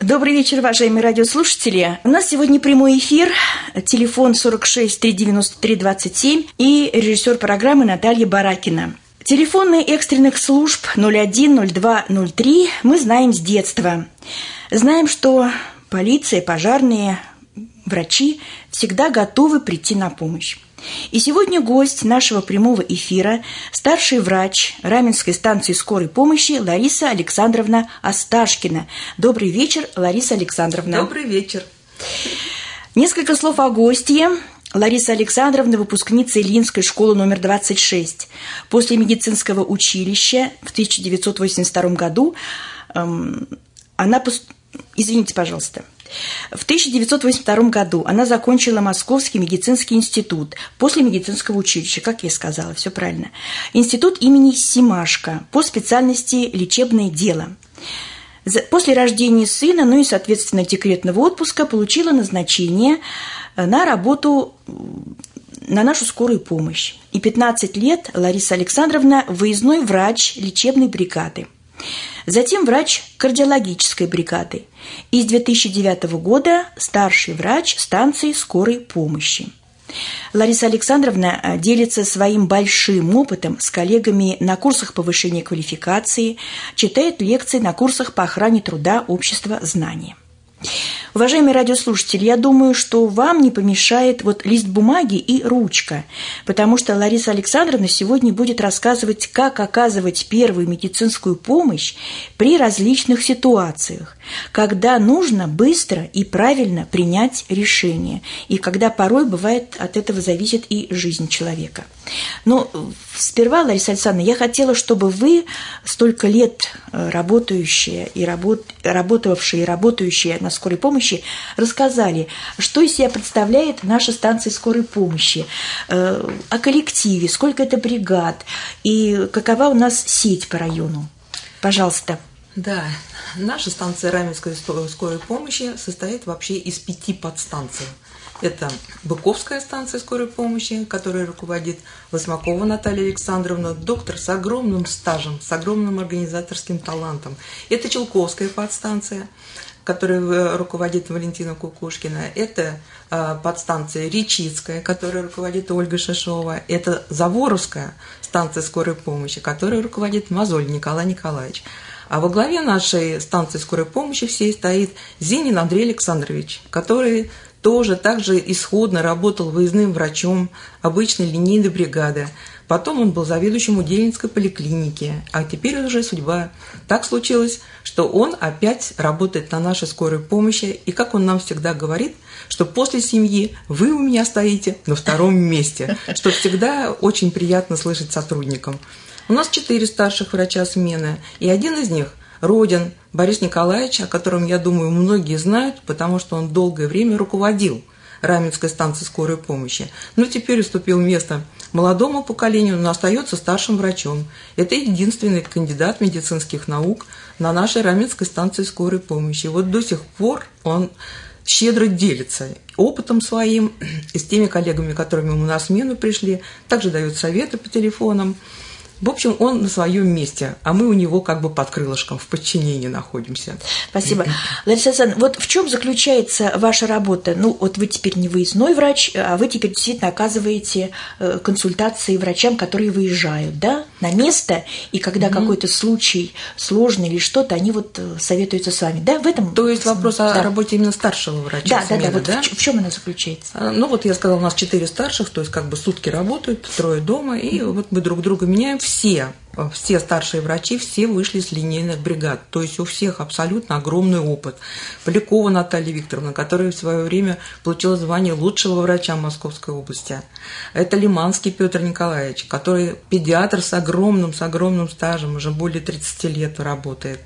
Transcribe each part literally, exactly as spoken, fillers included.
Добрый вечер, уважаемые радиослушатели. У нас сегодня прямой эфир, телефон сорок шесть триста девяносто три двадцать семь и режиссер программы Наталья Баракина. Телефоны экстренных служб ноль один ноль два ноль три мы знаем с детства. Знаем, что полиция, пожарные, врачи всегда готовы прийти на помощь. И сегодня гость нашего прямого эфира – старший врач Раменской станции скорой помощи Лариса Александровна Осташкина. Добрый вечер, Лариса Александровна. Добрый вечер. Несколько слов о гостье. Лариса Александровна – выпускница Ильинской школы номер двадцать шесть. После медицинского училища в тысяча девятьсот восемьдесят втором году эм, она… Пост... Извините, пожалуйста. В тысяча девятьсот восемьдесят втором году она закончила Московский медицинский институт после медицинского училища, как я и сказала, все правильно. Институт имени Семашко по специальности лечебное дело. После рождения сына, ну и, соответственно, декретного отпуска, получила назначение на работу на нашу скорую помощь. И пятнадцать лет Лариса Александровна – выездной врач лечебной бригады. Затем врач кардиологической бригады. И с две тысячи девятого года старший врач станции скорой помощи. Лариса Александровна делится своим большим опытом с коллегами на курсах повышения квалификации, читает лекции на курсах по охране труда общества знания. Уважаемые радиослушатели, я думаю, что вам не помешает вот лист бумаги и ручка, потому что Лариса Александровна сегодня будет рассказывать, как оказывать первую медицинскую помощь при различных ситуациях, когда нужно быстро и правильно принять решение, и когда порой бывает от этого зависит и жизнь человека. Но сперва, Лариса Александровна, я хотела, чтобы вы, столько лет работающие и работ... работавшие и работающие на скорой помощи, рассказали, что из себя представляет наша станция скорой помощи, э, о коллективе, сколько это бригад и какова у нас сеть по району. Пожалуйста. Да, наша станция Раменской скорой помощи состоит вообще из пяти подстанций. Это Быковская станция скорой помощи, которой руководит Лысмакова Наталья Александровна, доктор с огромным стажем, с огромным организаторским талантом. Это Челковская подстанция, которой руководит Валентина Кукушкина. Это э, подстанция Речицкая, которой руководит Ольга Шишова. Это Заворовская станция скорой помощи, которой руководит Мозоль Николай Николаевич. А во главе нашей станции скорой помощи всей стоит Зинин Андрей Александрович, который тоже также исходно работал выездным врачом обычной линейной бригады. Потом он был заведующим Удельнинской поликлиники, а теперь уже судьба. Так случилось, что он опять работает на нашей скорой помощи, и как он нам всегда говорит, что после семьи вы у меня стоите на втором месте, что всегда очень приятно слышать сотрудникам. У нас четыре старших врача смены, и один из них – Родин Борис Николаевич, о котором, я думаю, многие знают, потому что он долгое время руководил Раменской станцией скорой помощи. Но теперь уступил место молодому поколению, но остается старшим врачом. Это единственный кандидат медицинских наук на нашей Раменской станции скорой помощи. Вот до сих пор он щедро делится опытом своим и с теми коллегами, которыми мы на смену пришли, также дает советы по телефонам. В общем, он на своем месте, а мы у него как бы под крылышком, в подчинении находимся. Спасибо. Лариса Александровна, вот в чем заключается ваша работа? Ну, вот вы теперь не выездной врач, а вы теперь действительно оказываете консультации врачам, которые выезжают, да, на место, и когда mm-hmm. какой-то случай сложный или что-то, они вот советуются с вами, да, в этом? То есть вопрос да. о работе именно старшего врача. Да, смены, да, да, вот да? В чем она заключается? Ну, вот я сказала, у нас четыре старших, то есть как бы сутки работают, трое дома, и mm-hmm. вот мы друг друга меняем. Все, все старшие врачи, все вышли с линейных бригад. То есть у всех абсолютно огромный опыт. Полякова Наталья Викторовна, которая в свое время получила звание лучшего врача Московской области. Это Лиманский Петр Николаевич, который педиатр с огромным, с огромным стажем, уже более тридцати лет работает.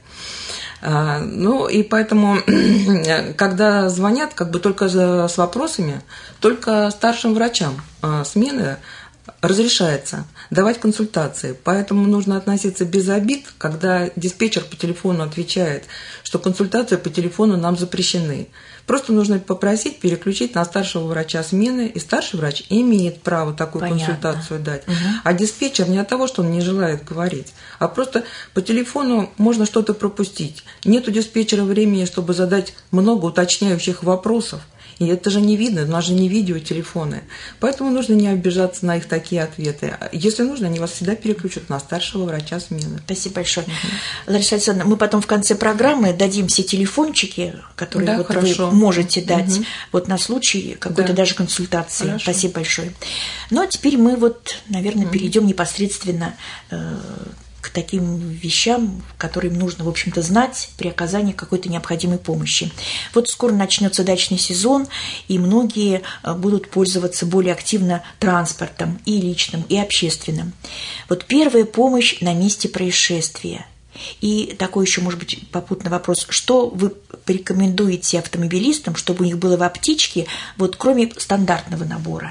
Ну и поэтому, когда звонят, как бы только с вопросами, только старшим врачам смены разрешается давать консультации, поэтому нужно относиться без обид, когда диспетчер по телефону отвечает, что консультации по телефону нам запрещены. Просто нужно попросить переключить на старшего врача смены, и старший врач имеет право такую Понятно. консультацию дать. Угу. А диспетчер не от того, что он не желает говорить, а просто по телефону можно что-то пропустить. Нет у диспетчера времени, чтобы задать много уточняющих вопросов. И это же не видно, у нас же не видеотелефоны. Поэтому нужно не обижаться на их такие ответы. Если нужно, они вас всегда переключат на старшего врача смены. Спасибо большое. Угу. Лариса Александровна, мы потом в конце программы дадим все телефончики, которые да, вот вы можете дать угу. вот на случай какой-то да. даже консультации. Хорошо. Спасибо большое. Ну, а теперь мы вот, наверное, угу. перейдем непосредственно э, к таким вещам, которые нужно, в общем-то, знать при оказании какой-то необходимой помощи. Вот скоро начнется дачный сезон, и многие будут пользоваться более активно транспортом и личным, и общественным. Вот первая помощь на месте происшествия. И такой еще, может быть, попутный вопрос. Что вы порекомендуете автомобилистам, чтобы у них было в аптечке, вот кроме стандартного набора?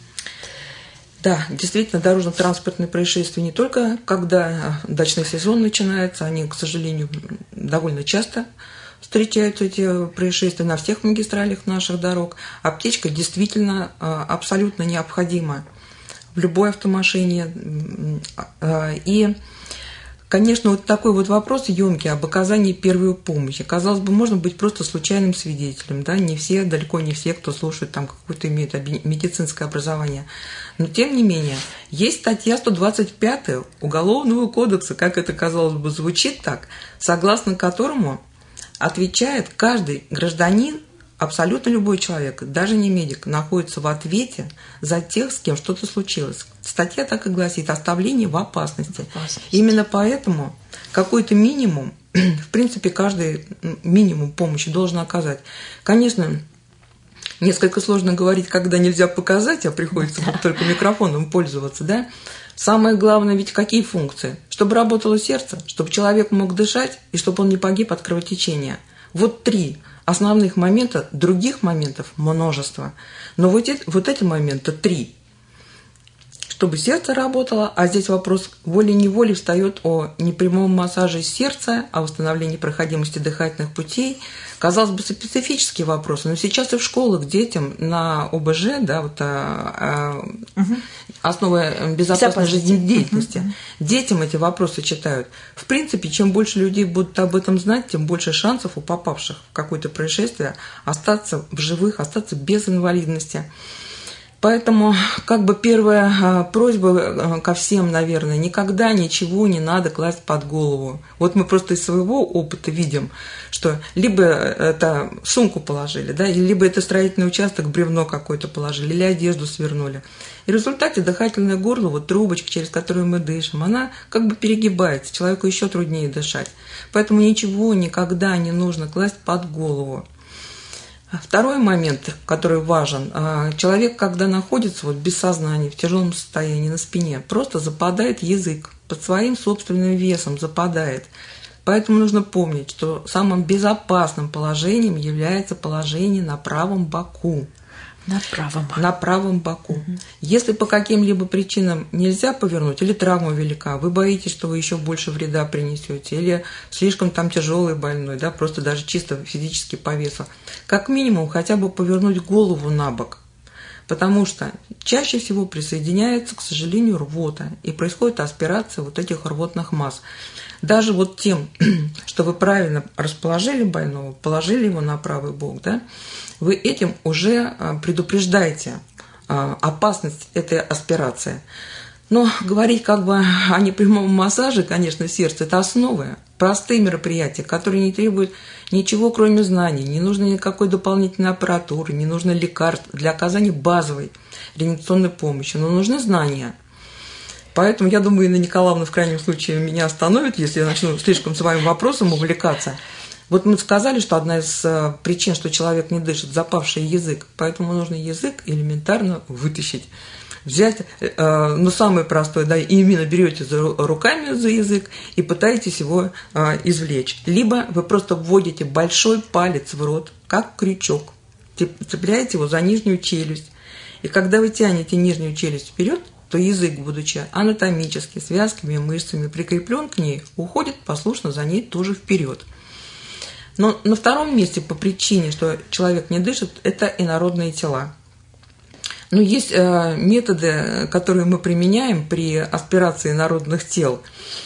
Да, действительно, дорожно-транспортные происшествия не только когда дачный сезон начинается, они, к сожалению, довольно часто встречаются, эти происшествия, на всех магистралях наших дорог. Аптечка действительно абсолютно необходима в любой автомашине. И, конечно, вот такой вот вопрос емкий об оказании первой помощи. Казалось бы, можно быть просто случайным свидетелем, да, не все, далеко не все, кто слушает, там какое-то имеет медицинское образование. Но, тем не менее, есть статья сто двадцать пять Уголовного кодекса, как это, казалось бы, звучит так, согласно которому отвечает каждый гражданин, абсолютно любой человек, даже не медик, находится в ответе за тех, с кем что-то случилось. Статья так и гласит: оставление в опасности. опасности. Именно поэтому какой-то минимум, в принципе, каждый минимум помощи должен оказать. Конечно, несколько сложно говорить, когда нельзя показать, а приходится только микрофоном пользоваться, да? Самое главное ведь какие функции? Чтобы работало сердце, чтобы человек мог дышать и чтобы он не погиб от кровотечения. Вот три основных момента, других моментов множество. Но вот эти, вот эти моменты три. Чтобы сердце работало, а здесь вопрос волей-неволей встает о непрямом массаже сердца, о восстановлении проходимости дыхательных путей. Казалось бы, специфические вопросы, но сейчас и в школах детям на о бэ жэ, да, вот, а, а, угу. основа безопасной жизнедеятельности, угу. детям эти вопросы читают. В принципе, чем больше людей будут об этом знать, тем больше шансов у попавших в какое-то происшествие остаться в живых, остаться без инвалидности. Поэтому, как бы, первая просьба ко всем, наверное, никогда ничего не надо класть под голову. Вот мы просто из своего опыта видим, что либо это сумку положили, да, либо это строительный участок, бревно какое-то положили, или одежду свернули. И в результате дыхательное горло, вот трубочка, через которую мы дышим, она как бы перегибается, человеку еще труднее дышать. Поэтому ничего никогда не нужно класть под голову. Второй момент, который важен, человек, когда находится вот без сознания, в тяжелом состоянии на спине, просто западает язык, под своим собственным весом западает. Поэтому нужно помнить, что самым безопасным положением является положение на правом боку. На правом. На правом боку. Угу. Если по каким-либо причинам нельзя повернуть, или травма велика, вы боитесь, что вы еще больше вреда принесете, или слишком там тяжелый больной, да, просто даже чисто физически по весу, как минимум хотя бы повернуть голову на бок. Потому что чаще всего присоединяется, к сожалению, рвота, и происходит аспирация вот этих рвотных масс. Даже вот тем, что вы правильно расположили больного, положили его на правый бок, да, вы этим уже предупреждаете опасность этой аспирации. Но говорить как бы о непрямом массаже, конечно, сердца – это основы, простые мероприятия, которые не требуют ничего, кроме знаний, не нужно никакой дополнительной аппаратуры, не нужно лекарств для оказания базовой реанимационной помощи, но нужны знания. Поэтому, я думаю, Инна Николаевна в крайнем случае меня остановит, если я начну слишком своим вопросом увлекаться. Вот мы сказали, что одна из причин, что человек не дышит, запавший язык, поэтому нужно язык элементарно вытащить. Взять, ну, самое простое, да, именно берете за руками за язык и пытаетесь его извлечь. Либо вы просто вводите большой палец в рот, как крючок, цепляете его за нижнюю челюсть. И когда вы тянете нижнюю челюсть вперед, то язык, будучи анатомически связками, мышцами прикреплен к ней, уходит послушно за ней тоже вперед. Но на втором месте по причине, что человек не дышит, это инородные тела. Но есть э, методы, которые мы применяем при аспирации инородных тел.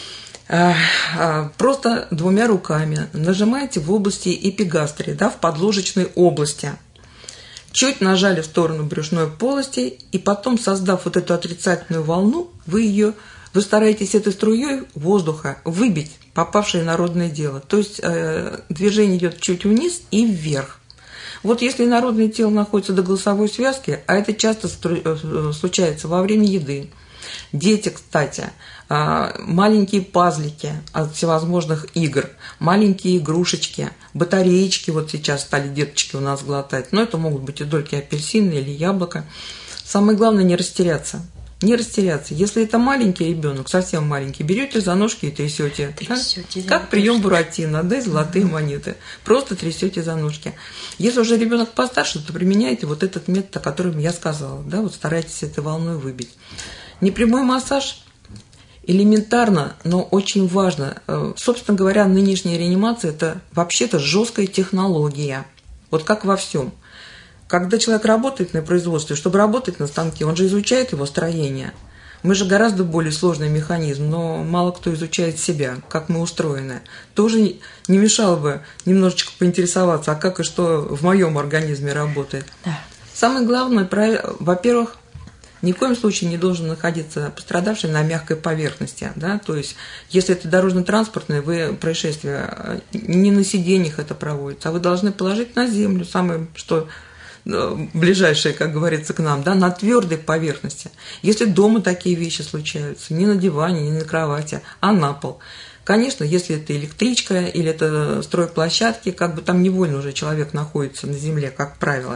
Э, э, просто двумя руками нажимаете в области эпигастрии, да, в подложечной области. Чуть нажали в сторону брюшной полости, и потом, создав вот эту отрицательную волну, вы ее, вы стараетесь этой струей воздуха выбить попавшее инородное тело. То есть э, движение идет чуть вниз и вверх. Вот если инородное тело находится до голосовой связки, а это часто стру- случается во время еды. Дети, кстати, э, маленькие пазлики от всевозможных игр, маленькие игрушечки, батареечки, вот сейчас стали деточки у нас глотать, но это могут быть и дольки апельсина или яблока. Самое главное не растеряться. Не растеряться. Если это маленький ребенок, совсем маленький, берете за ножки и трясете. Трясете, да? Как прием Буратино, да, золотые угу. монеты. Просто трясете за ножки. Если уже ребенок постарше, то применяйте вот этот метод, о котором я сказала. Да, вот старайтесь этой волной выбить. Непрямой массаж элементарно, но очень важно. Собственно говоря, нынешняя реанимация – это вообще-то жесткая технология. Вот как во всем. Когда человек работает на производстве, чтобы работать на станке, он же изучает его строение. Мы же гораздо более сложный механизм, но мало кто изучает себя, как мы устроены. Тоже не мешало бы немножечко поинтересоваться, а как и что в моем организме работает. Да. Самое главное, во-первых, ни в коем случае не должен находиться пострадавший на мягкой поверхности. Да? То есть, если это дорожно-транспортное, вы происшествие, не на сиденьях это проводится, а вы должны положить на землю, самое что... ближайшие, как говорится, к нам, да, на твердой поверхности. Если дома такие вещи случаются, не на диване, не на кровати, а на пол. Конечно, если это электричка или это стройплощадки, как бы там невольно уже человек находится на земле, как правило.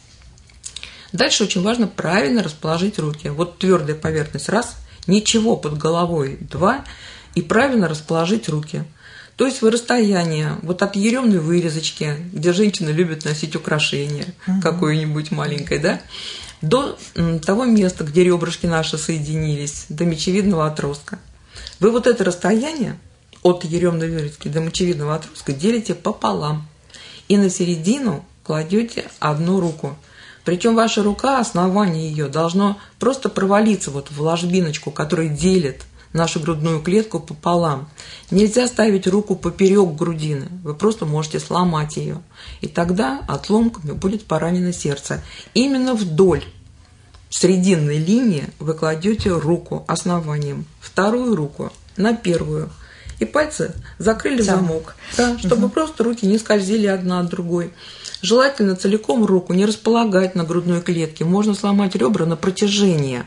Дальше очень важно правильно расположить руки. Вот твердая поверхность, раз, ничего под головой, два, и правильно расположить руки. То есть в расстоянии вот от еремной вырезочки, где женщины любят носить украшения, угу. какое-нибудь маленькое, да, до того места, где ребрышки наши соединились, до мечевидного отростка. Вы вот это расстояние от еремной вырезки до мечевидного отростка делите пополам. И на середину кладете одну руку. Причем ваша рука, основание ее, должно просто провалиться вот в ложбиночку, которая делит нашу грудную клетку пополам. Нельзя ставить руку поперек грудины, вы просто можете сломать ее. И тогда отломками будет поранено сердце. Именно вдоль срединной линии вы кладете руку основанием, вторую руку на первую. И пальцы закрыли замок, да, чтобы угу. просто руки не скользили одна от другой. Желательно целиком руку не располагать на грудной клетке. Можно сломать ребра на протяжении.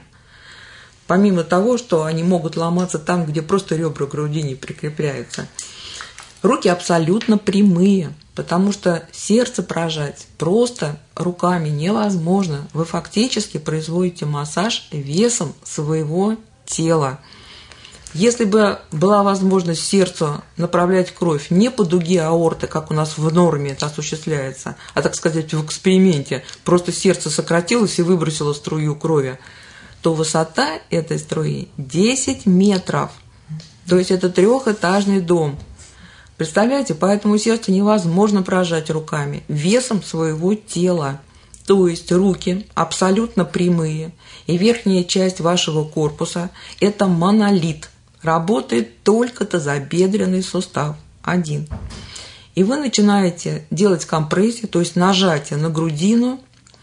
Помимо того, что они могут ломаться там, где просто ребра к груди не прикрепляются. Руки абсолютно прямые, потому что сердце прожать просто руками невозможно. Вы фактически производите массаж весом своего тела. Если бы была возможность сердцу направлять кровь не по дуге аорты, как у нас в норме это осуществляется, а, так сказать, в эксперименте, просто сердце сократилось и выбросило струю крови, то высота этой струи десять метров. То есть это трехэтажный дом. Представляете, поэтому сердце невозможно прожать руками весом своего тела. То есть руки абсолютно прямые, и верхняя часть вашего корпуса – это монолит. Работает только тазобедренный сустав один. И вы начинаете делать компрессию, то есть нажатие на грудину,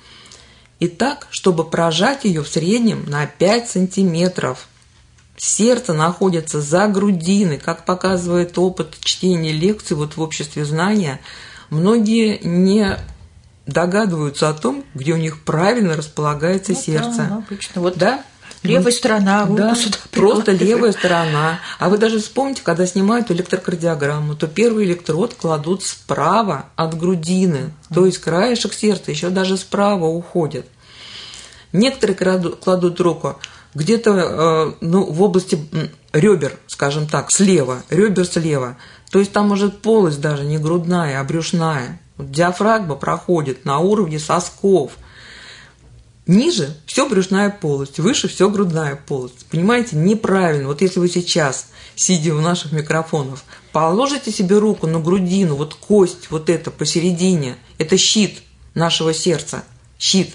и так, чтобы прожать ее в среднем на пять сантиметров. Сердце находится за грудиной, как показывает опыт чтения лекций вот в обществе знания. Многие не догадываются о том, где у них правильно располагается ну, сердце. Да, обычно. Вот да? Левая сторона, да, просто левая сторона. А вы даже вспомните, когда снимают электрокардиограмму, то первый электрод кладут справа от грудины, то есть краешек сердца еще даже справа уходит. Некоторые кладут руку где-то ну, в области ребер, скажем так, слева, ребер слева. То есть там может полость даже не грудная, а брюшная. Вот диафрагма проходит на уровне сосков. Ниже все брюшная полость, выше все грудная полость. Понимаете, неправильно. Вот если вы сейчас, сидя у наших микрофонов, положите себе руку на грудину, вот кость, вот это посередине, это щит нашего сердца, щит.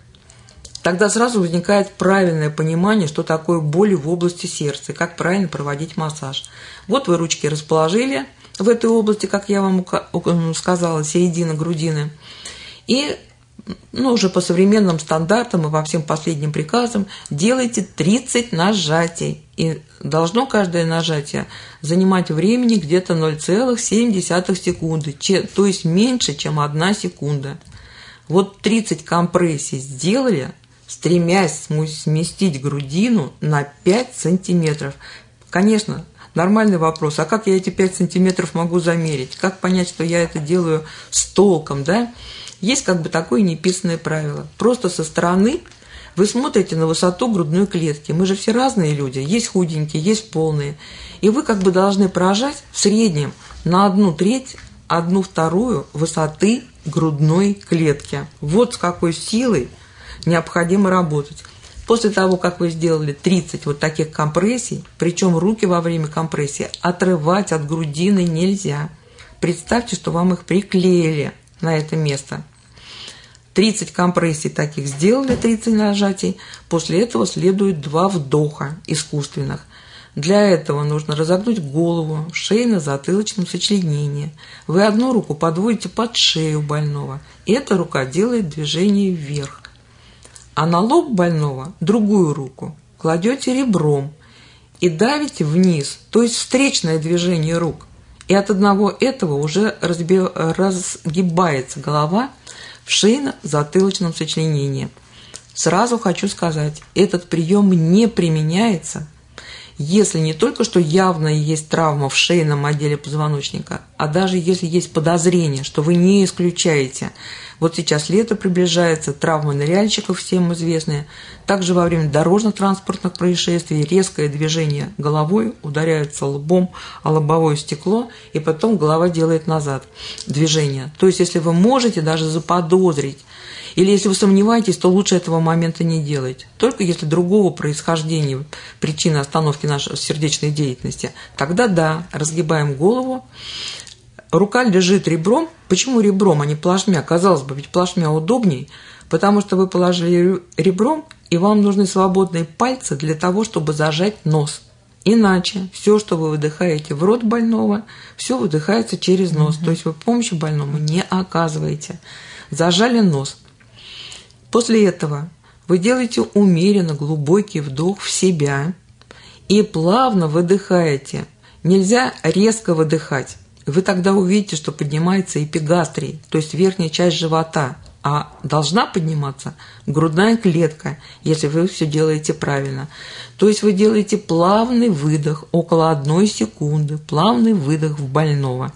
Тогда сразу возникает правильное понимание, что такое боли в области сердца, и как правильно проводить массаж. Вот вы ручки расположили в этой области, как я вам сказала, середина грудины, и ну, уже по современным стандартам и по всем последним приказам делайте тридцать нажатий. И должно каждое нажатие занимать времени где-то ноль целых семь десятых секунды, то есть меньше, чем одна секунда. Вот тридцать компрессий сделали, стремясь сместить грудину на пять сантиметров. Конечно, нормальный вопрос, а как я эти пять сантиметров могу замерить? Как понять, что я это делаю с толком, да? Есть как бы такое неписанное правило. Просто со стороны вы смотрите на высоту грудной клетки. Мы же все разные люди. Есть худенькие, есть полные. И вы как бы должны поражать в среднем на одну треть, одну вторую высоты грудной клетки. Вот с какой силой необходимо работать. После того, как вы сделали тридцать вот таких компрессий, причем руки во время компрессии отрывать от грудины нельзя. Представьте, что вам их приклеили на это место. тридцать компрессий таких сделали, тридцать нажатий. После этого следует два вдоха искусственных. Для этого нужно разогнуть голову в шейно-затылочном сочленении. Вы одну руку подводите под шею больного, и эта рука делает движение вверх. А на лоб больного другую руку кладете ребром и давите вниз, то есть встречное движение рук. И от одного этого уже разби... разгибается голова в шейно-затылочном сочленении. Сразу хочу сказать, этот прием не применяется, если не только что явно есть травма в шейном отделе позвоночника, а даже если есть подозрение, что вы не исключаете. Вот сейчас лето приближается, травмы ныряльщиков всем известные. Также во время дорожно-транспортных происшествий резкое движение головой ударяется лбом о лобовое стекло, и потом голова делает назад движение. То есть, если вы можете даже заподозрить, или если вы сомневаетесь, то лучше этого момента не делать. Только если другого происхождения причины остановки нашей сердечной деятельности, тогда да, разгибаем голову. Рука лежит ребром. Почему ребром, а не плашмя? Казалось бы, ведь плашмя удобней, потому что вы положили ребром, и вам нужны свободные пальцы для того, чтобы зажать нос. Иначе все, что вы выдыхаете в рот больного, все выдыхается через нос. Mm-hmm. То есть вы помощи больному не оказываете. Зажали нос. После этого вы делаете умеренно глубокий вдох в себя и плавно выдыхаете. Нельзя резко выдыхать. Вы тогда увидите, что поднимается эпигастрий, то есть верхняя часть живота, а должна подниматься грудная клетка, если вы все делаете правильно. То есть вы делаете плавный выдох, около одной секунды, плавный выдох в больного.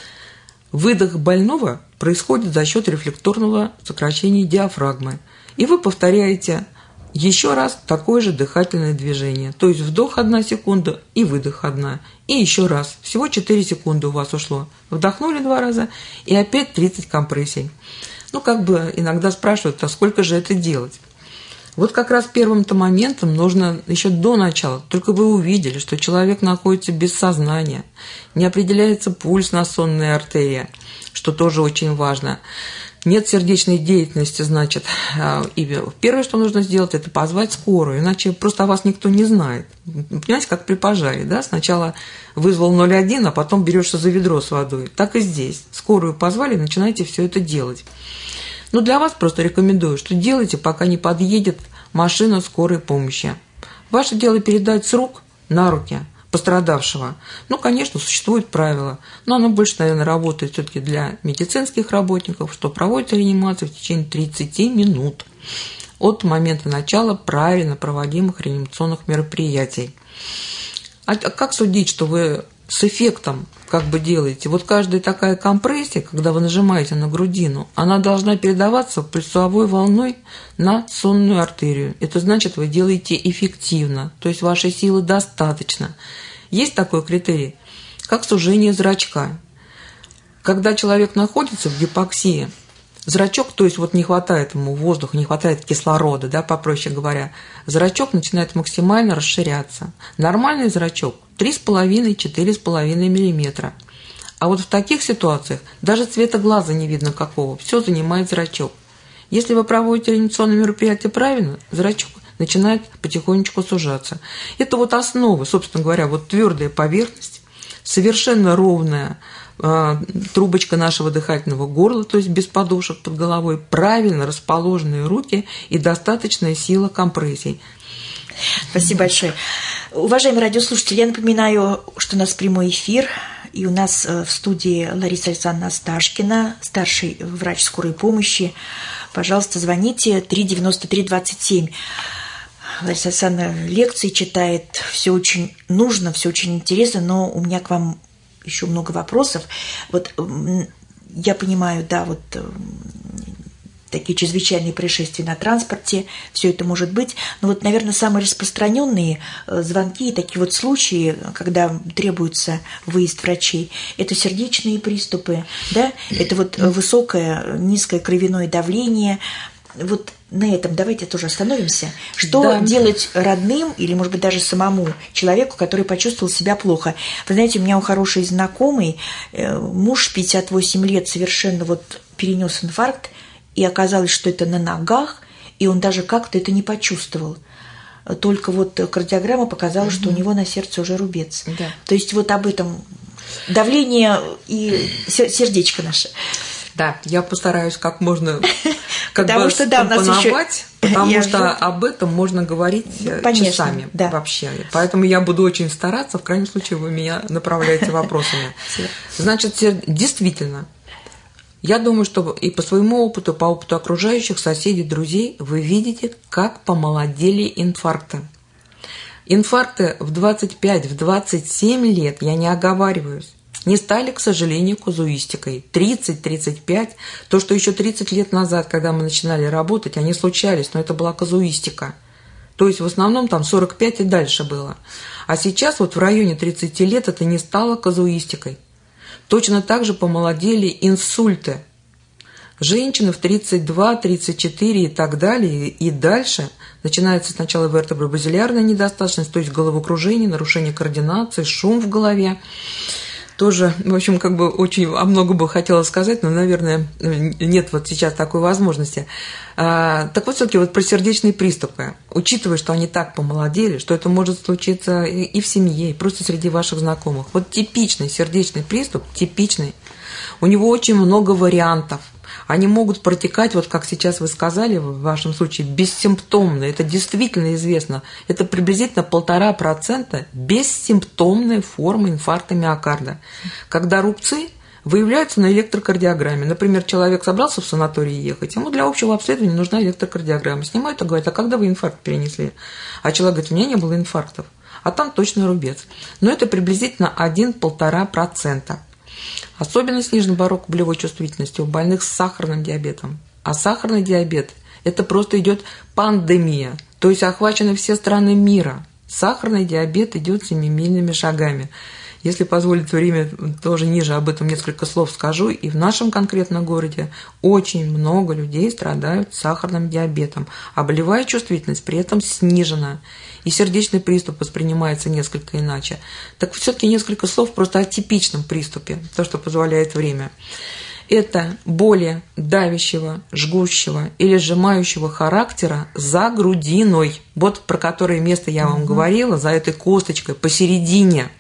Выдох больного происходит за счет рефлекторного сокращения диафрагмы. И вы повторяете еще раз такое же дыхательное движение. То есть вдох одна секунда и выдох одна. И еще раз. Всего четыре секунды у вас ушло. Вдохнули два раза и опять тридцать компрессий. Ну, как бы иногда спрашивают, а сколько же это делать? Вот как раз первым-то моментом нужно еще до начала. Только вы увидели, что человек находится без сознания. Не определяется пульс на сонной артерии, что тоже очень важно. Нет сердечной деятельности, значит, и первое, что нужно сделать, это позвать скорую, иначе просто о вас никто не знает. Понимаете, как при пожаре, да? Сначала вызвал ноль один, а потом берешься за ведро с водой. Так и здесь. Скорую позвали, начинайте все это делать. Но для вас просто рекомендую, что делайте, пока не подъедет машина скорой помощи. Ваше дело передать с рук на руки пострадавшего. Ну, конечно, существует правило, но оно больше, наверное, работает все-таки для медицинских работников, что проводится реанимация в течение тридцати минут от момента начала правильно проводимых реанимационных мероприятий. А как судить, что вы с эффектом как бы делаете? Вот каждая такая компрессия, когда вы нажимаете на грудину, она должна передаваться пульсовой волной на сонную артерию. Это значит, вы делаете эффективно, то есть вашей силы достаточно. Есть такой критерий, как сужение зрачка. Когда человек находится в гипоксии, зрачок, то есть вот не хватает ему воздуха, не хватает кислорода, да, попроще говоря, зрачок начинает максимально расширяться. Нормальный зрачок три с половиной - четыре с половиной миллиметра. А вот в таких ситуациях даже цвета глаза не видно какого, все занимает зрачок. Если вы проводите иллюминационное мероприятие правильно, зрачок начинает потихонечку сужаться. Это вот основа, собственно говоря, вот твердая поверхность, совершенно ровная э, трубочка нашего дыхательного горла, то есть без подушек под головой, правильно расположенные руки и достаточная сила компрессий. Спасибо большое. Уважаемые радиослушатели, я напоминаю, что у нас прямой эфир, и у нас в студии Лариса Александровна Сташкина, старший врач скорой помощи. Пожалуйста, звоните три девяносто три двадцать семь. Лариса Александровна лекции читает, все очень нужно, все очень интересно, но у меня к вам еще много вопросов. Вот я понимаю, да, вот такие чрезвычайные происшествия на транспорте, все это может быть. Но вот, наверное, самые распространенные звонки и такие вот случаи, когда требуется выезд врачей, это сердечные приступы, да, это вот высокое, низкое кровяное давление. Вот на этом давайте тоже остановимся. Что да. делать родным или, может быть, даже самому человеку, который почувствовал себя плохо? Вы знаете, у меня у хорошей знакомой муж пятьдесят восемь лет совершенно вот перенес инфаркт, и оказалось, что это на ногах, и он даже как-то это не почувствовал. Только вот кардиограмма показала, mm-hmm. что у него на сердце уже рубец. Да. То есть вот об этом давление и сердечко наше. Да, я постараюсь как можно как потому бы что, да, у нас еще... потому я что же... об этом можно говорить Конечно, часами да. вообще. Поэтому я буду очень стараться, в крайнем случае вы меня направляете вопросами. Значит, действительно, я думаю, что и по своему опыту, по опыту окружающих, соседей, друзей, вы видите, как помолодели инфаркты. Инфаркты в двадцать пять - в двадцать семь лет, я не оговариваюсь, не стали, к сожалению, казуистикой. тридцать - тридцать пять, то, что еще тридцать лет назад, когда мы начинали работать, они случались, но это была казуистика. То есть в основном там сорок пять и дальше было. А сейчас вот в районе тридцати лет это не стало казуистикой. Точно так же помолодели инсульты. Женщины в тридцать два - тридцать четыре и так далее, и дальше начинается сначала вертебробазилярная недостаточность, то есть головокружение, нарушение координации, шум в голове. Тоже, в общем, как бы очень о многом бы хотела сказать, но, наверное, нет вот сейчас такой возможности. А, так вот, все-таки вот про сердечные приступы. Учитывая, что они так помолодели, что это может случиться и в семье, и просто среди ваших знакомых. Вот типичный сердечный приступ, типичный, у него очень много вариантов. Они могут протекать, вот как сейчас вы сказали, в вашем случае, бессимптомно. Это действительно известно. Это приблизительно полтора процента бессимптомной формы инфаркта миокарда. Когда рубцы выявляются на электрокардиограмме. Например, человек собрался в санаторий ехать, ему для общего обследования нужна электрокардиограмма. Снимают и говорят, а когда вы инфаркт перенесли? А человек говорит, у меня не было инфарктов. А там точно рубец. Но это приблизительно один-полтора процента. Особенно снижен порог болевой чувствительности у больных с сахарным диабетом. А сахарный диабет – это просто идет пандемия, то есть охвачены все страны мира. Сахарный диабет идет семимильными шагами. Если позволит время, тоже ниже об этом несколько слов скажу. И в нашем конкретном городе очень много людей страдают сахарным диабетом, а болевая чувствительность при этом снижена. И сердечный приступ воспринимается несколько иначе. Так все-таки несколько слов просто о типичном приступе, то, что позволяет время. Это боли давящего, жгущего или сжимающего характера за грудиной. Вот про которое место я вам говорила, за этой косточкой посередине.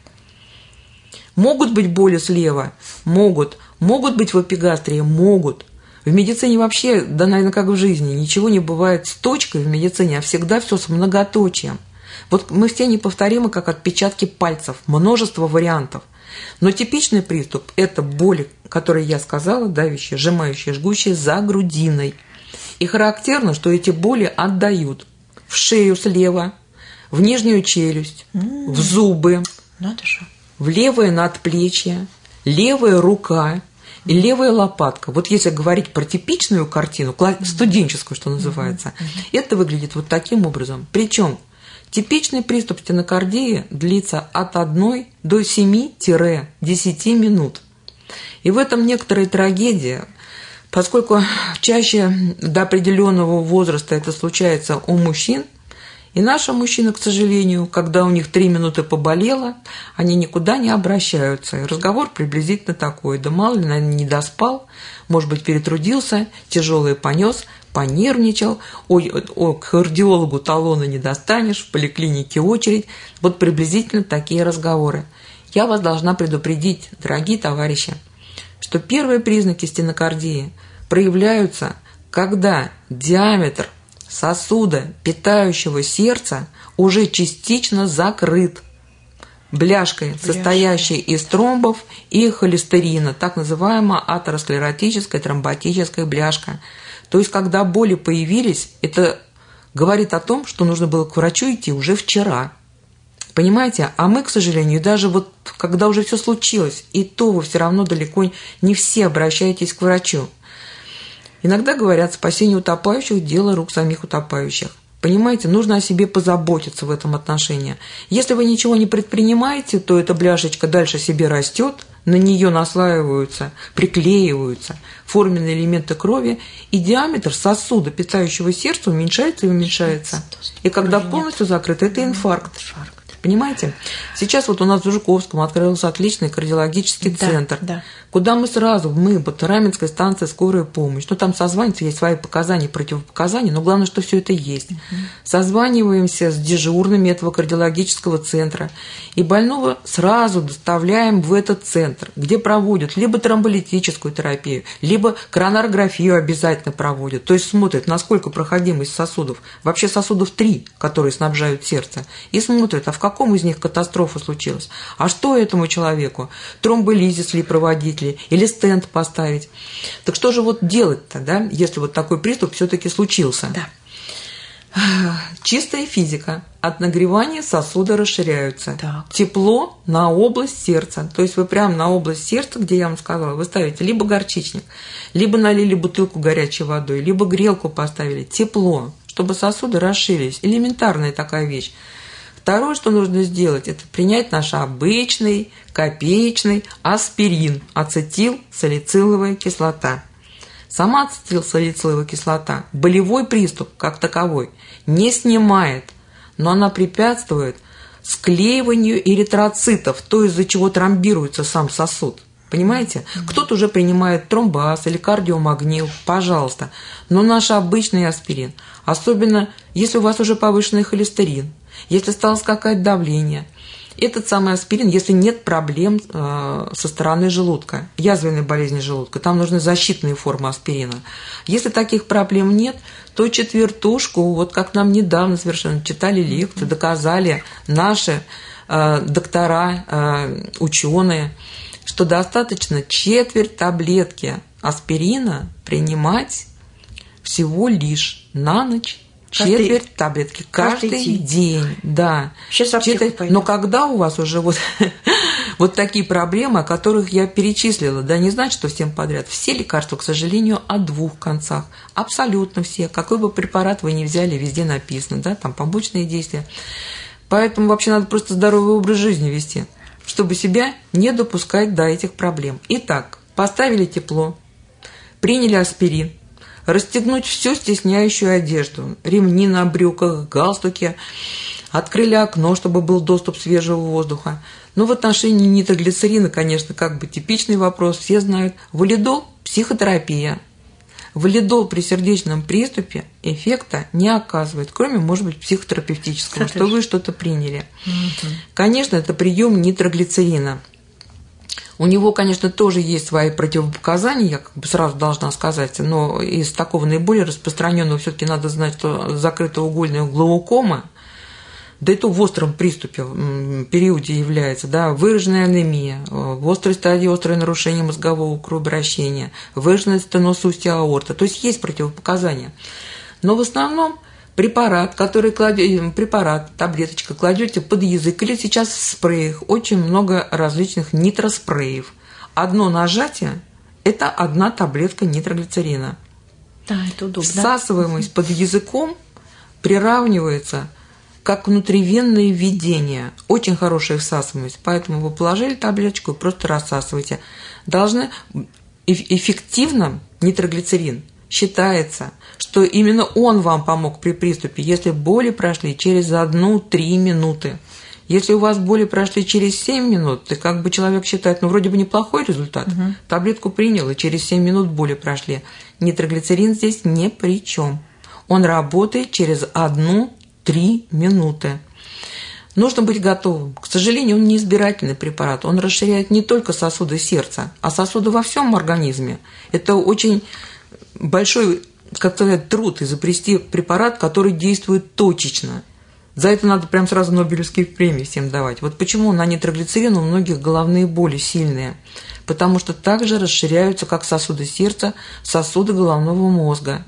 Могут быть боли слева? Могут. Могут быть в эпигастрии? Могут. В медицине вообще, да, наверное, как в жизни, ничего не бывает с точкой в медицине, а всегда все с многоточием. Вот мы все неповторимы, как отпечатки пальцев, множество вариантов. Но типичный приступ – это боли, которые я сказала, давящие, сжимающие, жгущие за грудиной. И характерно, что эти боли отдают в шею слева, в нижнюю челюсть, mm-hmm. в зубы, Надо же. в левое надплечье, левая рука и левая лопатка. Вот если говорить про типичную картину, студенческую, что называется, mm-hmm. это выглядит вот таким образом. Причем типичный приступ стенокардии длится от одной до семи-десяти минут. И в этом некоторая трагедия, Поскольку чаще до определенного возраста это случается у мужчин, и наши мужчины, к сожалению, когда у них три минуты поболело, они никуда не обращаются. И разговор приблизительно такой: да мало ли, наверное, не доспал, может быть, перетрудился, тяжелое понес, понервничал, ой, ой, к кардиологу талона не достанешь, в поликлинике очередь. Вот приблизительно такие разговоры. Я вас должна предупредить, дорогие товарищи, что первые признаки стенокардии проявляются, когда диаметр сосуда, питающего сердце, уже частично закрыт бляшкой, Бляшка. состоящей из тромбов и холестерина, так называемая атеросклеротическая тромботическая бляшка. То есть, когда боли появились, это говорит о том, что нужно было к врачу идти уже вчера. Понимаете? А мы, к сожалению, даже вот когда уже все случилось, и то вы все равно далеко не все обращаетесь к врачу. Иногда говорят, спасение утопающих – дело рук самих утопающих. Понимаете, нужно о себе позаботиться в этом отношении. Если вы ничего не предпринимаете, то эта бляшечка дальше себе растет, на нее наслаиваются, приклеиваются форменные элементы крови, и диаметр сосуда, питающего сердце, уменьшается и уменьшается. И когда полностью закрыт, это инфаркт. Понимаете? Сейчас вот у нас в Жуковском открылся отличный кардиологический да, центр, да. куда мы сразу, мы, вот Раменская станция «Скорая помощь», ну там созваниваемся, есть свои показания, противопоказания, но главное, что все это есть. Угу. Созваниваемся с дежурными этого кардиологического центра, и больного сразу доставляем в этот центр, где проводят либо тромболитическую терапию, либо коронарографию обязательно проводят, то есть смотрят, насколько проходимость сосудов, вообще сосудов три, которые снабжают сердце, и смотрят, а в каком из них катастрофа случилась, а что этому человеку, тромболизис ли проводить ли, или стенд поставить. Так что же вот делать-то, да, если вот такой приступ все-таки случился? Да. Чистая физика. От нагревания сосуды расширяются. Так. Тепло на область сердца. То есть вы прямо на область сердца, где я вам сказала, вы ставите либо горчичник, либо налили бутылку горячей водой, либо грелку поставили. Тепло, чтобы сосуды расширились. Элементарная такая вещь. Второе, что нужно сделать, это принять наш обычный копеечный аспирин, ацетилсалициловая кислота. Сама ацетилсалициловая кислота болевой приступ как таковой не снимает, но она препятствует склеиванию эритроцитов, то, из-за чего тромбируется сам сосуд. Понимаете? Mm-hmm. Кто-то уже принимает тромбаз или кардиомагнил, пожалуйста. Но наш обычный аспирин, особенно если у вас уже повышенный холестерин, если стало скакать давление, этот самый аспирин, если нет проблем э, со стороны желудка, язвенной болезни желудка, там нужны защитные формы аспирина. Если таких проблем нет, то четвертушку, вот как нам недавно совершенно читали лекцию, доказали наши э, доктора, э, ученые, что достаточно четверть таблетки аспирина принимать всего лишь на ночь. Четверть каждый, таблетки каждый, каждый день. день, да. Сейчас в аптеку пойду. Но когда у вас уже вот, вот такие проблемы, о которых я перечислила, да, не значит, что всем подряд. Все лекарства, к сожалению, о двух концах. Абсолютно все. Какой бы препарат вы ни взяли, везде написано, да, там побочные действия. Поэтому вообще надо просто здоровый образ жизни вести, чтобы себя не допускать до этих проблем. Итак, поставили тепло, приняли аспирин. Расстегнуть всю стесняющую одежду, ремни на брюках, галстуки, открыли окно, чтобы был доступ свежего воздуха. Но в отношении нитроглицерина, конечно, как бы типичный вопрос, все знают. Валидол – психотерапия. Валидол при сердечном приступе эффекта не оказывает, кроме, может быть, психотерапевтического, что вы что-то приняли. Угу. Конечно, это прием нитроглицерина. У него, конечно, тоже есть свои противопоказания, я как бы сразу должна сказать, но из такого наиболее распространенного все-таки надо знать, что закрытоугольная глаукома, да и то в остром приступе, периоде является, да, выраженная анемия, в острой стадии острое нарушение мозгового кровообращения, выраженный стеноз устья аорты, то есть есть противопоказания. Но в основном препарат, который кладете, препарат, таблеточка кладете под язык, или сейчас в спреях очень много различных нитроспреев. Одно нажатие – это одна таблетка нитроглицерина. Да, это удобно. Всасываемость под языком приравнивается как внутривенное введение. Очень хорошая всасываемость, поэтому вы положили таблеточку и просто рассасываете. Должны эффективно нитроглицерин. Считается, что именно он вам помог при приступе, если боли прошли через одну-три минуты. Если у вас боли прошли через семь минут, то как бы человек считает, ну, вроде бы неплохой результат. Угу. Таблетку принял, и через семь минут боли прошли. Нитроглицерин здесь ни при чем. Он работает через одну-три минуты. Нужно быть готовым. К сожалению, он не избирательный препарат. Он расширяет не только сосуды сердца, а сосуды во всем организме. Это очень большой, как сказать, труд изобрести препарат, который действует точечно. За это надо прям сразу Нобелевские премии всем давать. Вот почему на нитроглицерин у многих головные боли сильные. Потому что также расширяются, как сосуды сердца, сосуды головного мозга.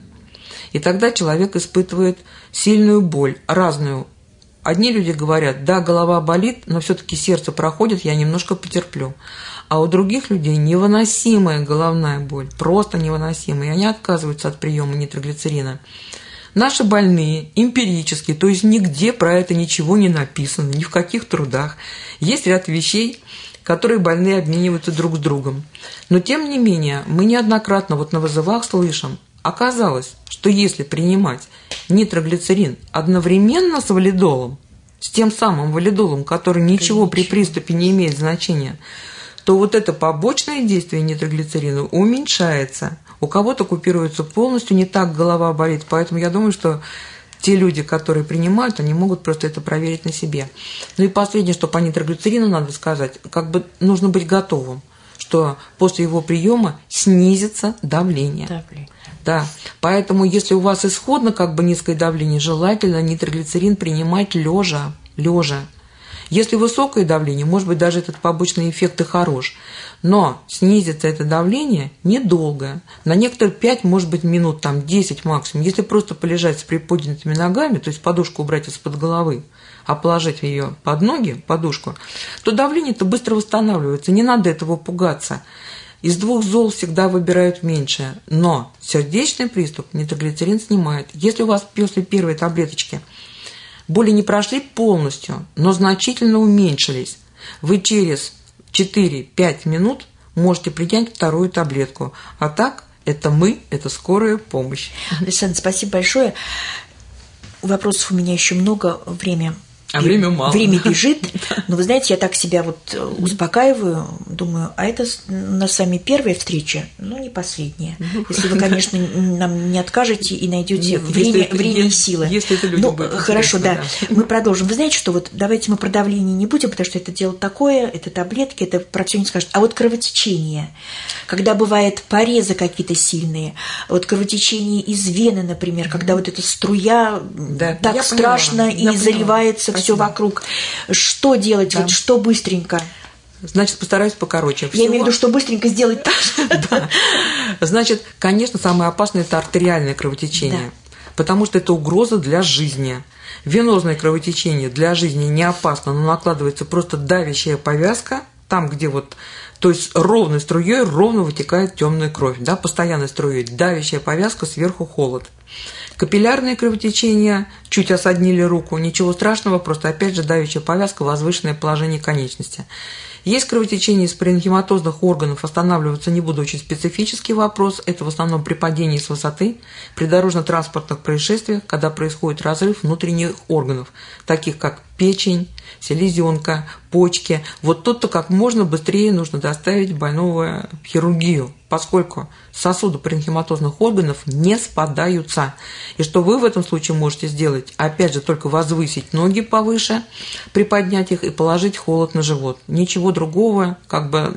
И тогда человек испытывает сильную боль, разную. Одни люди говорят, да, голова болит, но все-таки сердце проходит, я немножко потерплю. А у других людей невыносимая головная боль, просто невыносимая, и они отказываются от приема нитроглицерина. Наши больные, эмпирически, то есть нигде про это ничего не написано, ни в каких трудах. Есть ряд вещей, которые больные обмениваются друг с другом. Но тем не менее, мы неоднократно вот на вызовах слышим, оказалось, что если принимать нитроглицерин одновременно с валидолом, с тем самым валидолом, который ничего при приступе не имеет значения, то вот это побочное действие нитроглицерина уменьшается. У кого-то купируется полностью, не так голова болит, поэтому я думаю, что те люди, которые принимают, они могут просто это проверить на себе. Ну и последнее, что по нитроглицерину надо сказать, как бы нужно быть готовым, что после его приема снизится давление. Давление. Да, поэтому если у вас исходно как бы низкое давление, желательно нитроглицерин принимать лежа, лежа. Если высокое давление, может быть, даже этот побочный эффект и хорош, но снизится это давление недолго, на некоторые пять, может быть, минут, там десять максимум. Если просто полежать с приподнятыми ногами, то есть подушку убрать из-под головы, а положить ее под ноги, подушку, то давление-то быстро восстанавливается, не надо этого пугаться. Из двух зол всегда выбирают меньшее, но сердечный приступ нитроглицерин снимает. Если у вас после первой таблеточки боли не прошли полностью, но значительно уменьшились, вы через четыре-пять минут можете принять вторую таблетку. А так, это мы, это скорая помощь. Александр, спасибо большое. Вопросов у меня еще много, время... А время мало. Время бежит, но вы знаете, я так себя вот успокаиваю, думаю, а это у нас с вами первая встреча, но не последняя. Если вы, конечно, нам не откажете и найдете Нет, время, это, время и силы. Если это людям ну, будет хорошо, да. да. Мы продолжим. Вы знаете, что вот давайте мы про давление не будем, потому что это дело такое, это таблетки, это про все не скажет. А вот кровотечение, когда бывает порезы какие-то сильные, вот кровотечение из вены, например, когда вот эта струя да, так страшно поняла, и я заливается все вокруг. Что делать? Да. Вот, что быстренько? Значит, постараюсь покороче. Всего... Я имею в виду, что быстренько сделать так. Да. Значит, конечно, самое опасное – это артериальное кровотечение, да. потому что это угроза для жизни. Венозное кровотечение для жизни не опасно, но накладывается просто давящая повязка, там, где вот, то есть ровной струей ровно вытекает темная кровь, да, постоянной струей, давящая повязка, сверху холод. Капиллярные кровотечения чуть осаднили руку, ничего страшного, просто опять же давящая повязка, возвышенное положение конечности. Есть кровотечение из паренхематозных органов, останавливаться не буду, очень специфический вопрос, это в основном при падении с высоты, при дорожно-транспортных происшествиях, когда происходит разрыв внутренних органов, таких как печень, селезенка, почки. Вот тут-то как можно быстрее нужно доставить больного в хирургию, поскольку сосуды паренхематозных органов не спадаются. И что вы в этом случае можете сделать? Опять же, только возвысить ноги повыше, приподнять их и положить холод на живот. Ничего другого, как бы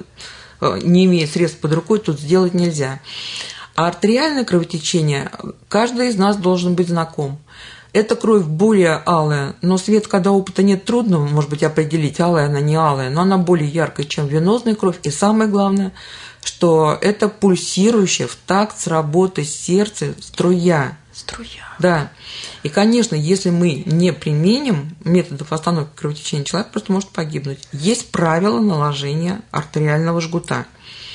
не имея средств под рукой, тут сделать нельзя. А артериальное кровотечение каждый из нас должен быть знаком. Эта кровь более алая, но свет, когда опыта нет, трудно, может быть, определить, алая она, не алая, но она более яркая, чем венозная кровь. И самое главное, что это пульсирующая в такт с работой сердца струя. Струя. Да. И, конечно, если мы не применим методов остановки кровотечения, человек просто может погибнуть. Есть правила наложения артериального жгута.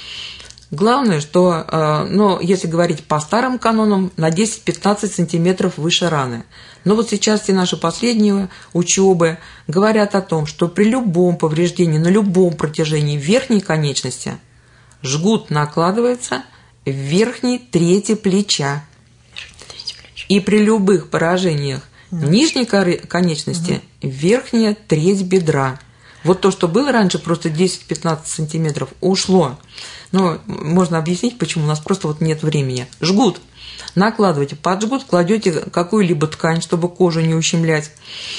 Главное, что, ну, если говорить по старым канонам, на десять-пятнадцать сантиметров выше раны. Но вот сейчас все наши последние учебы говорят о том, что при любом повреждении на любом протяжении верхней конечности жгут накладывается, в верхней трети плеча. И при любых поражениях mm. нижней конечности mm. верхняя треть бедра. Вот то, что было раньше, просто десять-пятнадцать сантиметров, ушло. Но можно объяснить, почему. У нас просто вот нет времени. Жгут. Накладывайте. Под жгут кладете какую-либо ткань, чтобы кожу не ущемлять.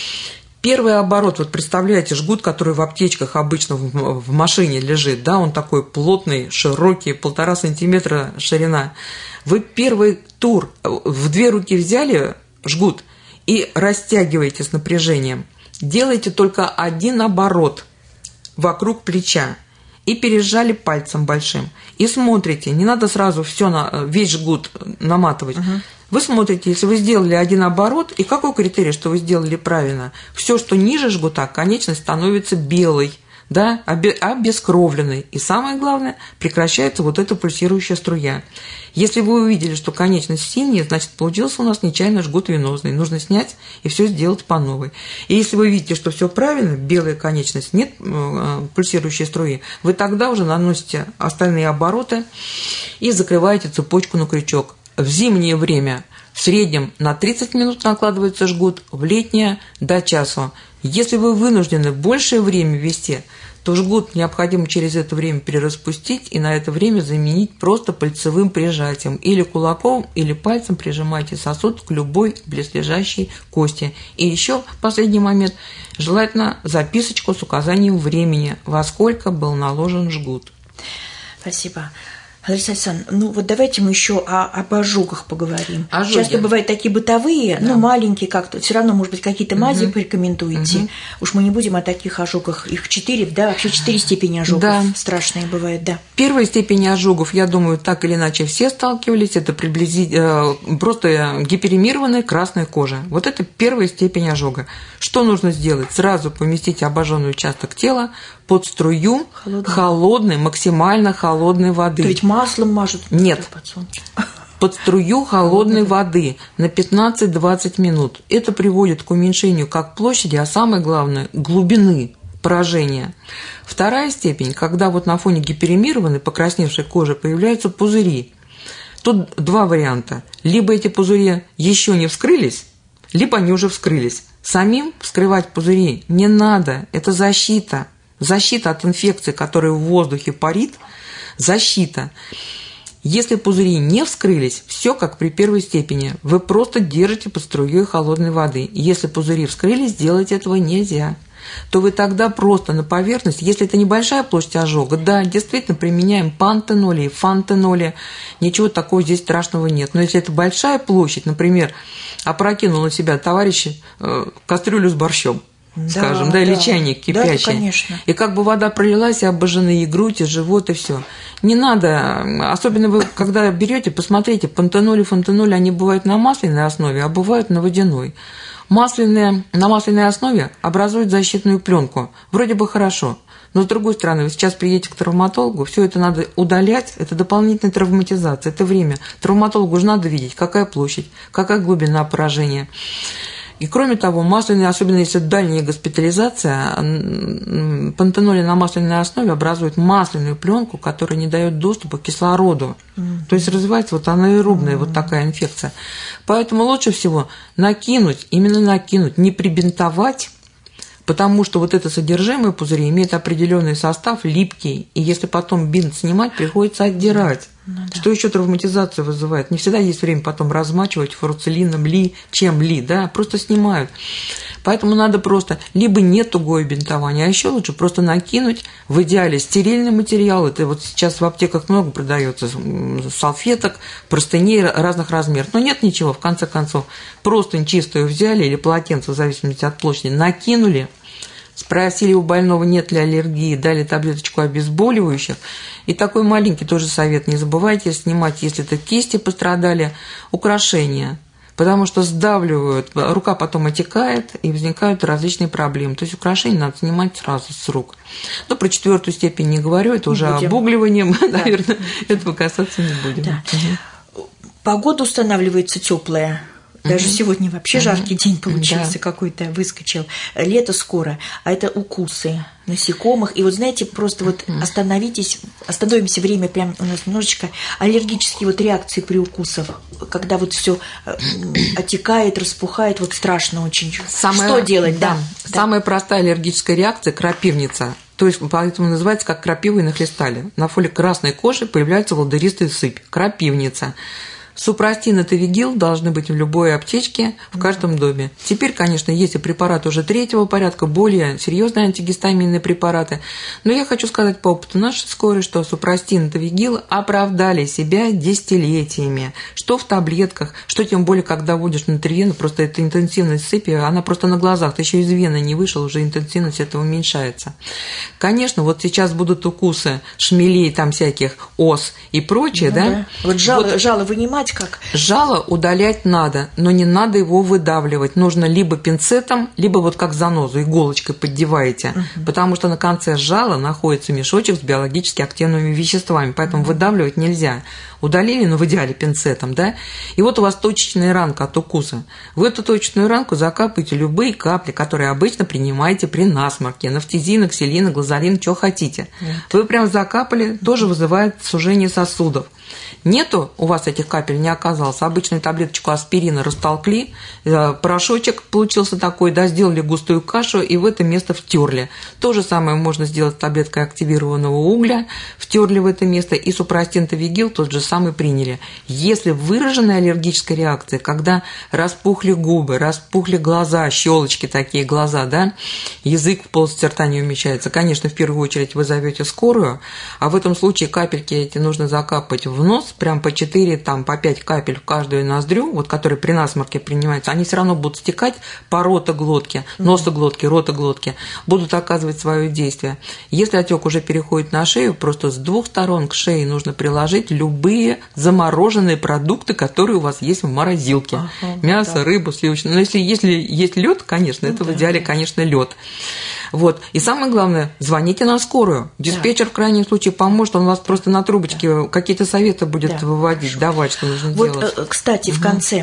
Первый оборот, вот представляете, жгут, который в аптечках обычно в, в машине лежит, да, он такой плотный, широкий, полтора сантиметра ширина. Вы первый тур в две руки взяли жгут и растягиваете с напряжением. Делайте только один оборот вокруг плеча и пережали пальцем большим. И смотрите, не надо сразу все на, весь жгут наматывать. Uh-huh. Вы смотрите, если вы сделали один оборот, и какой критерий, что вы сделали правильно? Все, что ниже жгута, конечность становится белой, да, обескровленной. И самое главное, прекращается вот эта пульсирующая струя. Если вы увидели, что конечность синяя, значит, получился у нас нечаянно жгут венозный. Нужно снять и все сделать по новой. И если вы видите, что все правильно, белая конечность, нет пульсирующей струи, вы тогда уже наносите остальные обороты и закрываете цепочку на крючок. В зимнее время в среднем на тридцать минут накладывается жгут, в летнее до часу. Если вы вынуждены большее время вести, то жгут необходимо через это время перераспустить и на это время заменить просто пальцевым прижатием. Или кулаком, или пальцем прижимайте сосуд к любой близлежащей кости. И еще последний момент. Желательно записочку с указанием времени, во сколько был наложен жгут. Спасибо. Лариса Александровна, ну вот давайте мы еще о, об ожогах поговорим. Ожоги. Часто бывают такие бытовые, да. ну маленькие как-то, все равно, может быть, какие-то мази угу. порекомендуете. Угу. Уж мы не будем о таких ожогах. Их четыре, да, вообще четыре степени ожогов. Да. Страшные бывают, да. Первая степень ожогов, я думаю, так или иначе все сталкивались, это приблизительно просто гиперемированная красная кожа. Вот это первая степень ожога. Что нужно сделать? Сразу поместить обожженный участок тела под струю холодной, холодной максимально холодной воды. То ведь маслом мажут? Нет. Под струю холодной воды на пятнадцать-двадцать минут. Это приводит к уменьшению как площади, а самое главное – глубины поражения. Вторая степень, когда вот на фоне гиперемированной покрасневшей кожи появляются пузыри. Тут два варианта. Либо эти пузыри еще не вскрылись, либо они уже вскрылись. Самим вскрывать пузыри не надо, это защита. Защита от инфекции, которая в воздухе парит, защита. Если пузыри не вскрылись, все как при первой степени. Вы просто держите под струей холодной воды. Если пузыри вскрылись, делать этого нельзя. То вы тогда просто на поверхность, если это небольшая площадь ожога, да, действительно применяем пантеноли и фантеноли, ничего такого здесь страшного нет. Но если это большая площадь, например, опрокинул на себя товарищ э, кастрюлю с борщом, да, скажем, да, да, или чайник кипящий. Да, конечно. И как бы вода пролилась, и обожжены и грудь, и живот, и все. Не надо, особенно вы, когда берете, посмотрите, пантеноли, фантеноли, они бывают на масляной основе, а бывают на водяной. Масляные, на масляной основе образуют защитную пленку. Вроде бы хорошо. Но с другой стороны, вы сейчас приедете к травматологу, все это надо удалять, это дополнительная травматизация, это время. Травматологу же надо видеть, какая площадь, какая глубина поражения. И кроме того, масляные, особенно если дальняя госпитализация, пантеноли на масляной основе образуют масляную пленку, которая не дает доступа к кислороду. Mm-hmm. То есть развивается вот анаэробная mm-hmm. вот такая инфекция. Поэтому лучше всего накинуть, именно накинуть, не прибинтовать, потому что вот это содержимое пузыря имеет определенный состав, липкий, и если потом бинт снимать, приходится отдирать. Ну, да. Что еще травматизацию вызывает? Не всегда есть время потом размачивать фуруцилином ли, чем ли, да, просто снимают. Поэтому надо просто, либо нет тугое бинтование, а еще лучше просто накинуть, в идеале стерильный материал, это вот сейчас в аптеках много продается, салфеток, простыней разных размеров, но нет ничего, в конце концов, простынь чистую взяли или полотенце, в зависимости от площади, накинули, спросили у больного, нет ли аллергии, дали таблеточку обезболивающих. И такой маленький тоже совет. Не забывайте снимать, если это кисти пострадали, украшения. Потому что сдавливают, рука потом отекает, и возникают различные проблемы. То есть украшения надо снимать сразу с рук. Но про четвертую степень не говорю, это уже будем. Обугливанием, да. Наверное, этого касаться не будем. Да. Угу. Погода устанавливается теплая. Даже угу. сегодня вообще угу. жаркий день получился, да. какой-то выскочил. Лето скоро, а это укусы насекомых. И вот знаете, просто вот угу. остановитесь, остановимся время, прям у нас немножечко аллергические вот реакции при укусах, когда вот все отекает, распухает, вот страшно очень. Самое, что делать? Да. Да. Самая простая аллергическая реакция – крапивница. То есть, поэтому называется, как крапивой нахлестали. На фоне красной кожи появляется волдыристая сыпь. Крапивница. Супрастин и тавигил должны быть в любой аптечке, в каждом доме. Теперь, конечно, есть и препараты уже третьего порядка, более серьезные антигистаминные препараты. Но я хочу сказать по опыту нашей скорой, что супрастин и тавигил оправдали себя десятилетиями. Что в таблетках, что тем более, когда вводишь внутривенно, просто эта интенсивность сыпи, она просто на глазах, ты еще из вены не вышел, уже интенсивность этого уменьшается. Конечно, вот сейчас будут укусы шмелей, там всяких ос и прочее, ну, да? да? Вот жало, вот, жало вынимать как? Жало удалять надо, но не надо его выдавливать. Нужно либо пинцетом, либо вот как занозу, иголочкой поддеваете, угу. потому что на конце жала находится мешочек с биологически активными веществами, поэтому угу. выдавливать нельзя. Удалили, но в идеале пинцетом, да? И вот у вас точечная ранка от укуса. В эту точечную ранку закапываете любые капли, которые обычно принимаете при насморке. Нафтизин, оксилин, глазолин, что хотите. Нет. Вы прям закапали, тоже вызывает сужение сосудов. Нету у вас этих капель, не оказалось. Обычную таблеточку аспирина растолкли, порошочек получился такой, да, сделали густую кашу и в это место втерли. То же самое можно сделать с таблеткой активированного угля, втерли в это место, и супрастин, тавигил тот же самый приняли. Если выраженная аллергическая реакция, когда распухли губы, распухли глаза, щелочки такие глаза, да, язык в полости рта не умещается, конечно, в первую очередь вы зовете скорую, а в этом случае капельки эти нужно закапать в нос, прям по четыре, там, по пять капель в каждую ноздрю, вот, которые при насморке принимаются, они все равно будут стекать по ротоглотке, носоглотке, ротоглотке, будут оказывать свое действие. Если отек уже переходит на шею, просто с двух сторон к шее нужно приложить любые замороженные продукты, которые у вас есть в морозилке. Ага, мясо, да. рыбу, сливочное. Но если, если есть лед, конечно, ну, это да. в идеале, конечно, лед. Вот. И самое главное, звоните на скорую. Диспетчер да. в крайнем случае поможет, он вас просто на трубочке да. какие-то советы будет да. выводить, Хорошо. давать, что нужно вот, делать. Кстати, угу. в конце,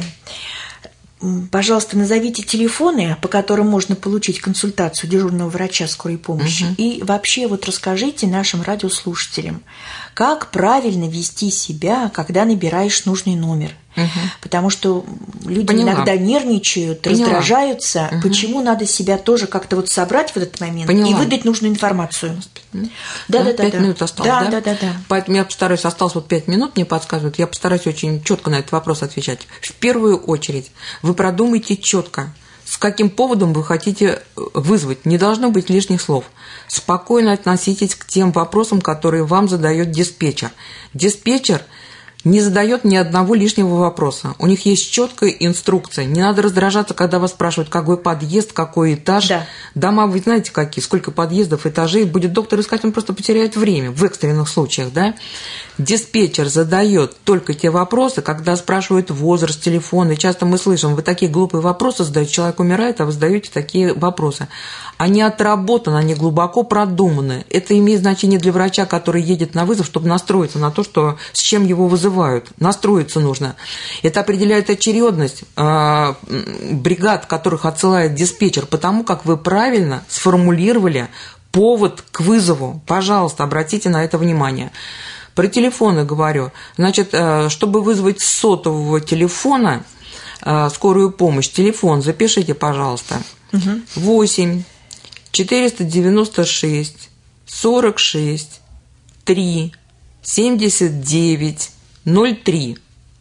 пожалуйста, назовите телефоны, по которым можно получить консультацию дежурного врача скорой помощи. Угу. И вообще вот расскажите нашим радиослушателям, как правильно вести себя, когда набираешь нужный номер. Угу. Потому что люди Поняла. иногда нервничают, Поняла. раздражаются. Угу. Почему надо себя тоже как-то вот собрать в этот момент Поняла. и выдать нужную информацию? Да, да, да. Пять минут осталось, да? Да, да, да, да. Поэтому я постараюсь, осталось вот пять минут, мне подсказывают, я постараюсь очень четко на этот вопрос отвечать. В первую очередь, вы продумайте четко, с каким поводом вы хотите вызвать. Не должно быть лишних слов. Спокойно относитесь к тем вопросам, которые вам задает диспетчер. Диспетчер не задает ни одного лишнего вопроса. У них есть четкая инструкция. Не надо раздражаться, когда вас спрашивают, какой подъезд, какой этаж. Да. Дома, вы знаете, какие, сколько подъездов, этажей. Будет доктор искать, он просто потеряет время в экстренных случаях, да? Диспетчер задает только те вопросы, когда спрашивают возраст, телефон. И часто мы слышим, вы такие глупые вопросы задаете, человек умирает, а вы задаете такие вопросы. Они отработаны, они глубоко продуманы. Это имеет значение для врача, который едет на вызов, чтобы настроиться на то, что, с чем его вызывают. Настроиться нужно. Это определяет очередность э, бригад, которых отсылает диспетчер, потому как вы правильно сформулировали повод к вызову. Пожалуйста, обратите на это внимание. Про телефоны говорю. Значит, э, чтобы вызвать с сотового телефона э, скорую помощь, телефон запишите, пожалуйста. восемь четыреста девяносто шесть сорок шесть три семьдесят девять ноль три.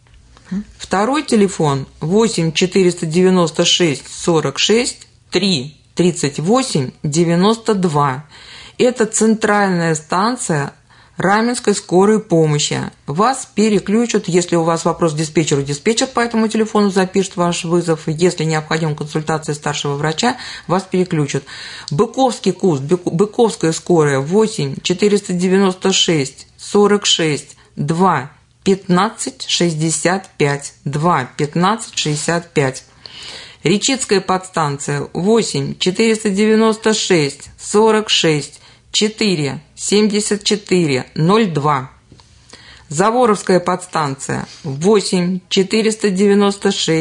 Второй телефон восемь четыреста девяносто шесть сорок шесть три тридцать восемь девяносто два. Это центральная станция Раменской скорой помощи. Вас переключат, если у вас вопрос к диспетчеру, диспетчер по этому телефону запишет ваш вызов. Если необходима консультация старшего врача, вас переключат. Быковский КУС, Быковская скорая восемь четыреста девяносто шесть сорок шесть два пятнадцать шестьдесят пять. два пятнадцать шестьдесят пять. Речицкая подстанция восемь четыреста девяносто шесть сорок шесть четыре семьдесят четыре ноль два. Заворовская подстанция восемь четыреста девяносто шесть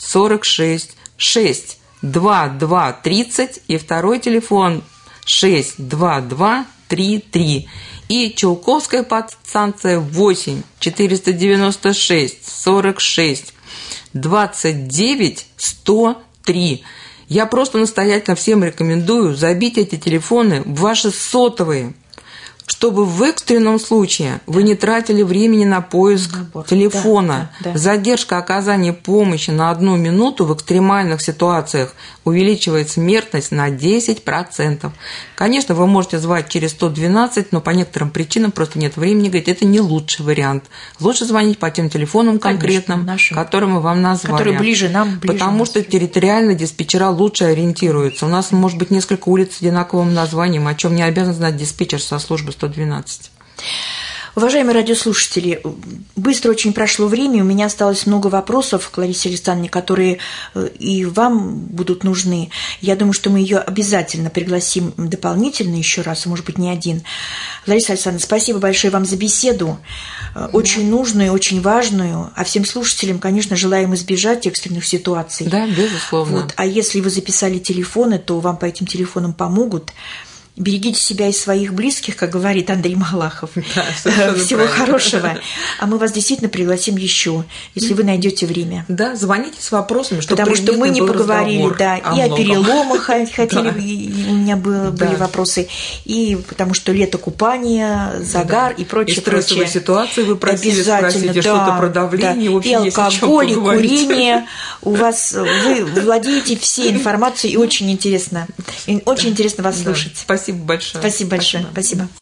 сорок шесть шесть двадцать два тридцать и второй телефон шесть два два три три. И Чулковская подстанция восемь четыреста девяносто шесть сорок шесть двадцать девять сто три. Я просто настоятельно всем рекомендую забить эти телефоны в ваши сотовые, чтобы в экстренном случае вы не тратили времени на поиск Набор. телефона. Да, да, да. Задержка оказания помощи на одну минуту в экстремальных ситуациях увеличивает смертность на десять процентов. Конечно, вы можете звать через сто двенадцать, но по некоторым причинам просто нет времени. Говорит, это не лучший вариант. Лучше звонить по тем телефонам конкретным, Конечно, которые мы вам назвали. Которые ближе нам. Ближе потому нас. что территориально диспетчера лучше ориентируются. У нас может быть несколько улиц с одинаковым названием, о чем не обязан знать диспетчер со службы сто двенадцать. Уважаемые радиослушатели, быстро очень прошло время, у меня осталось много вопросов к Ларисе Александровне, которые и вам будут нужны. Я думаю, что мы ее обязательно пригласим дополнительно еще раз, может быть, не один. Лариса Александровна, спасибо большое вам за беседу, очень нужную, очень важную, а всем слушателям, конечно, желаем избежать экстренных ситуаций. Да, безусловно. Вот. А если вы записали телефоны, то вам по этим телефонам помогут. Берегите себя и своих близких, как говорит Андрей Малахов. Да, всего правильно. Хорошего. А мы вас действительно пригласим еще, если вы найдете время. Да, звоните с вопросами, чтобы потому что мы не поговорили, да, о и многом. О переломах хотели, да. И у меня было, да. были вопросы, и потому что лето, купание, загар, да. и прочее. И стрессовые прочее. Ситуации вы просили, спросите да, что-то про давление, да. в общем, и алкоголь, и курение. У вас вы владеете всей информацией, и очень интересно, и очень интересно вас да. слушать. Спасибо большое. Спасибо большое. Спасибо. Спасибо.